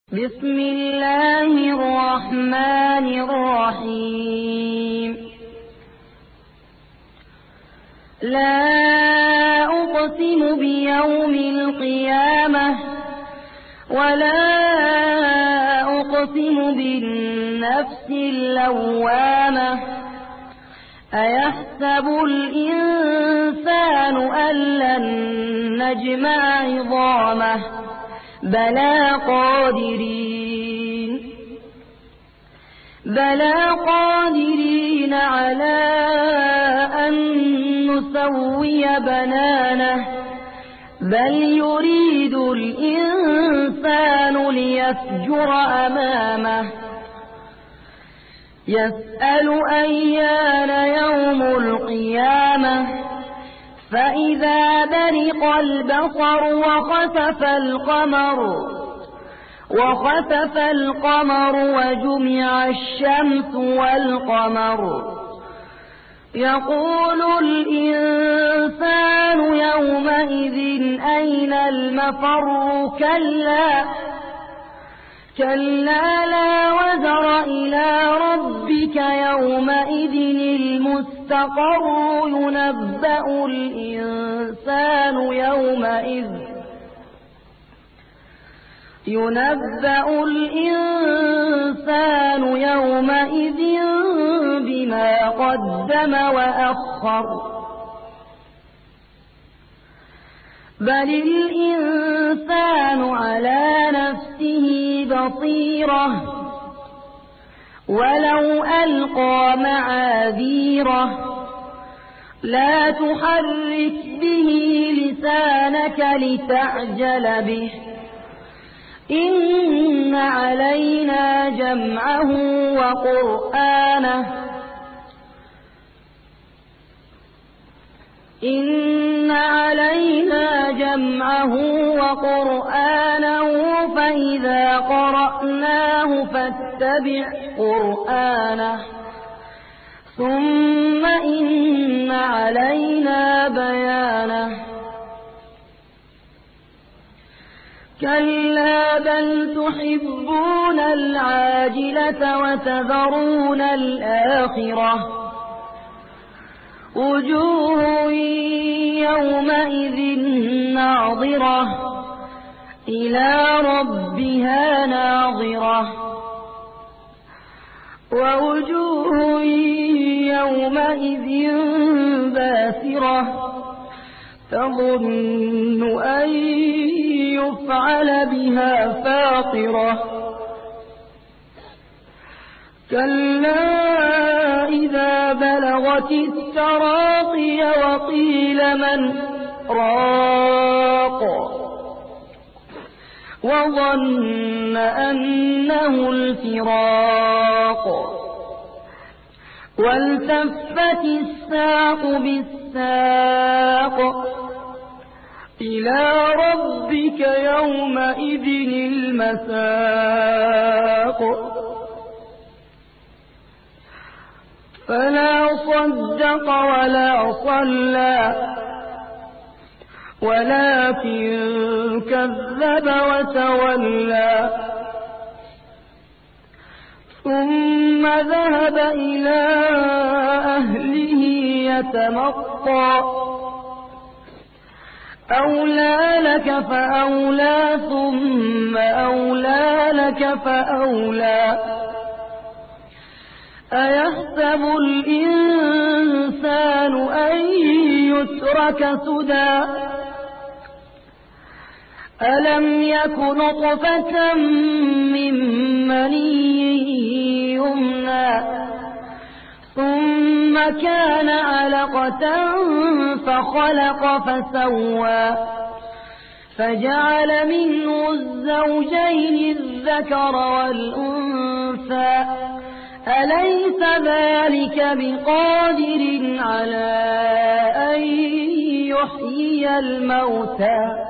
بسم الله الرحمن الرحيم. لا أقسم بيوم القيامة ولا أقسم بالنفس اللوامة أيحسب الإنسان أن لن نجمع عظامه بلى قادرين على أن نسوي بنانه بل يريد الإنسان ليفجر أمامه يسأل أيان يوم القيامة فإذا برق البصر وخسف القمر وجمع الشمس والقمر يقول الإنسان يومئذ أين المفر كلا لا وزر إلى ربك يومئذ المستقر ينبأ الإنسان يومئذ بما قدم وأخر بل الإنسان على نفسه بصيرة ولو ألقى معاذيره لا تحرك به لسانك لتعجل به إن علينا جمعه وقرآنه فإذا قرأناه فاتبع قرآنه ثم إن علينا بيانه كلا بل تحبون العاجلة وتذرون الآخرة وجوه يومئذ ناظرة إلى ربها ناظرة ووجوه يومئذ باسرة تظن أن يفعل بها فاقرة كلا إذا بلغت التراقي وقيل من راق وظن أنه الفراق والتفت الساق بالساق إلى ربك يومئذ المساق فلا صدق ولا صلى ولكن كذب وتولى ثم ذهب إلى أهله يتمطى أولى لك فأولى ثم أولى لك فأولى أيحسب الإنسان أن يترك سدى ألم يك نطفة من مني يمنى ثم كان علقة فخلق فسوى فجعل منه الزوجين الذكر والأنثى أليس ذلك بقادر على أن يحيي الموتى